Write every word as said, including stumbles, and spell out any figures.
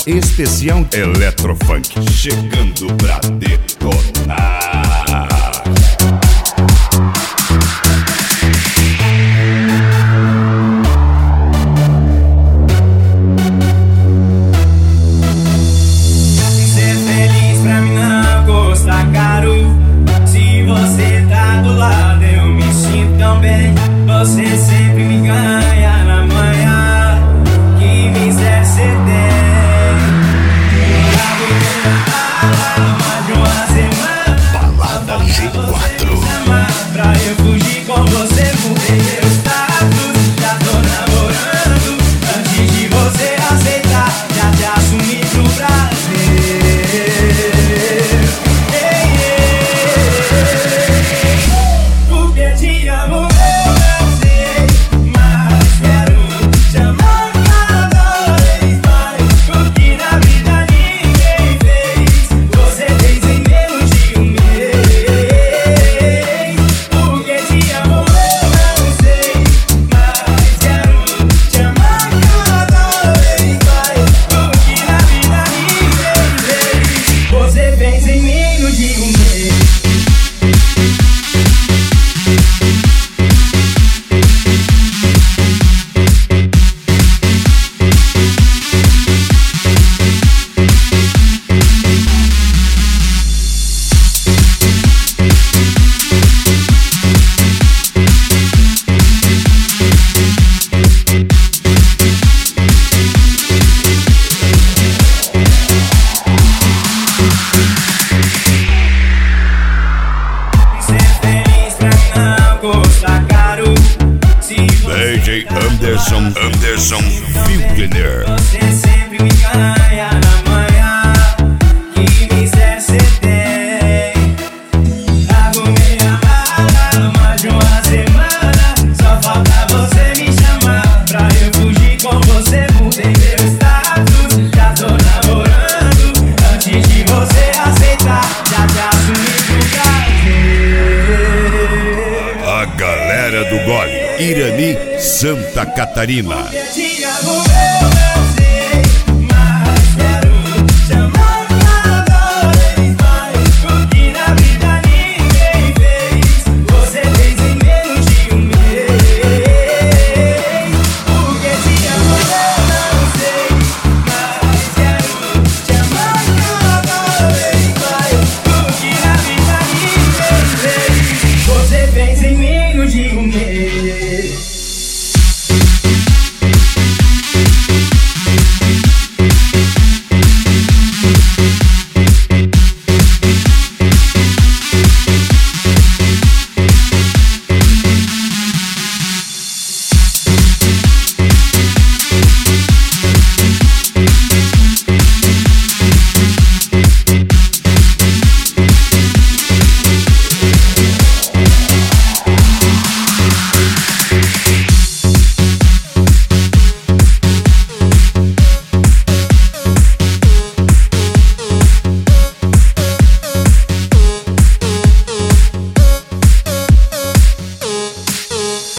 especial Eletrofunk, chegando pra detonar. Ser feliz pra mim não custa caro. Se você tá do lado eu me sinto tão bem. Você sempre me ganha na manhã. Que miséria cê tem. Mais de uma semana Balada G quatro. pra eu fugir com você. Mudei meu status, já tô namorando. Antes de você aceitar, já te assumi pro Brasil. Ei, ei, porque te amo eu não sei, mas quero te amar cada vez mais. Porque na vida ninguém fez, você fez em menos de um mês. Porque te amo eu não sei, mas quero te amar cada vez mais. Porque na vida ninguém fez, você fez em menos de um mês. Ser feliz pra mim não custa caro. Se D J Anderson, Anderson Wilkener. você sempre me ganha na manhã. Que miséria cê tem. Arrumei a mala mais de uma semana. Só falta você me chamar pra eu fugir com você. Mudei meu status, já tô namorando. Antes de você aceitar, já te assumi pro Brasil. A galera do Gole, Irani, Santa Catarina. Porque te amo eu não